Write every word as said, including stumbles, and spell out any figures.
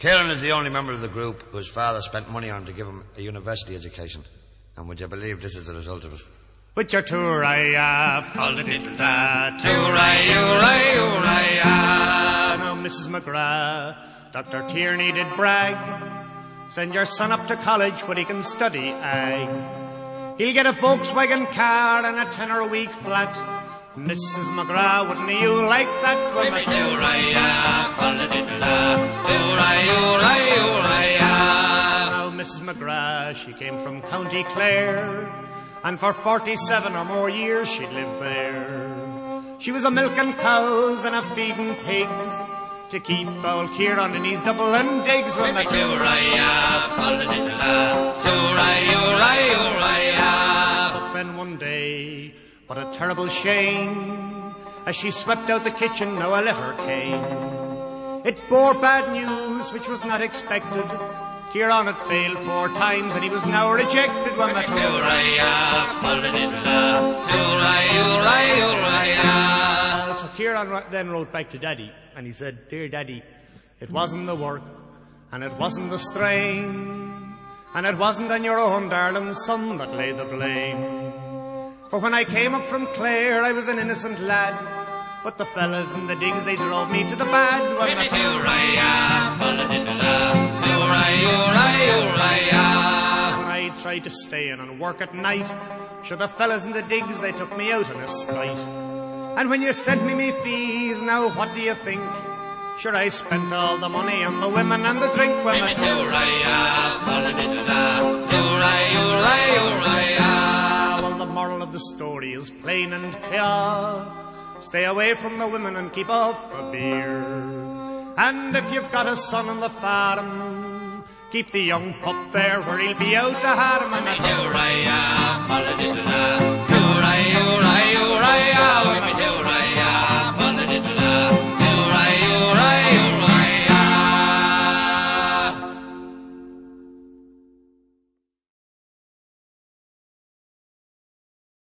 Kieran is the only member of the group whose father spent money on to give him a university education. And would you believe this is the result of it? With your tooraya, fall-a-diddle-da, tooraya-ooraya. Now, Missus McGrath, Doctor Tierney did brag. Send your son up to college where he can study ag. He'll get a Volkswagen car and a tenner a week flat. Missus McGrath, wouldn't you like that? Well, With your tooraya, fall-a-diddle-da, tooraya-ooraya. Now, Missus McGrath, she came from County Clare, and for forty-seven or more years she'd lived there. She was a milking cows and a feeding pigs to keep old Kieran in his double and digs. With your tooraya, fall-a-diddle-da, tooraya-ooraya. But then one day, what a terrible shame, as she swept out the kitchen, now a letter came. It bore bad news, which was not expected. Kieran had failed four times, and he was now rejected. When the tooraya, fall-a-diddle-da, tooraya-ooraya. So Kieran then wrote back to Daddy, and he said, Dear Daddy, it wasn't the work, and it wasn't the strain, and it wasn't on your own darling son that lay the blame. For when I came up from Clare, I was an innocent lad, but the fellas in the digs, they drove me to the bad. With me tooraya, fall-a-diddle-da, tooraya-ooraya. When I tried to stay in and work at night, sure the fellas in the digs, they took me out in a skite. And when you sent me me fees, now what do you think? Sure I spent all the money on the women and the drink. With me tooraya, fall-a-diddle-da, tooraya-ooraya. Well, the moral of the story is plain and clear. Stay away from the women and keep off the beer. And if you've got a son on the farm, keep the young pup there where he'll be out to harm. With me tooraya,